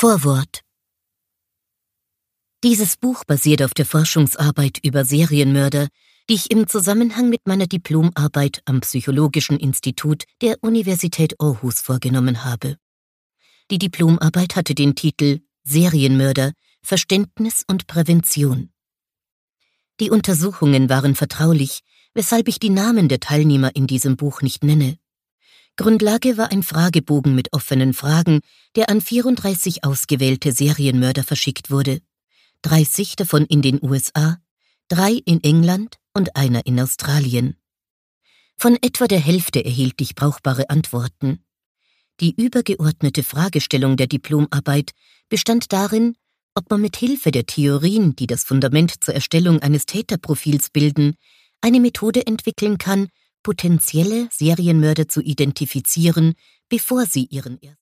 Vorwort. Dieses Buch basiert auf der Forschungsarbeit über Serienmörder, die ich im Zusammenhang mit meiner Diplomarbeit am Psychologischen Institut der Universität Aarhus vorgenommen habe. Die Diplomarbeit hatte den Titel Serienmörder, Verständnis und Prävention. Die Untersuchungen waren vertraulich, weshalb ich die Namen der Teilnehmer in diesem Buch nicht nenne. Grundlage war ein Fragebogen mit offenen Fragen, der an 34 ausgewählte Serienmörder verschickt wurde. 30 davon in den USA, 3 in England und einer in Australien. Von etwa der Hälfte erhielt ich brauchbare Antworten. Die übergeordnete Fragestellung der Diplomarbeit bestand darin, ob man mit Hilfe der Theorien, die das Fundament zur Erstellung eines Täterprofils bilden, eine Methode entwickeln kann, potenzielle Serienmörder zu identifizieren, bevor sie ihren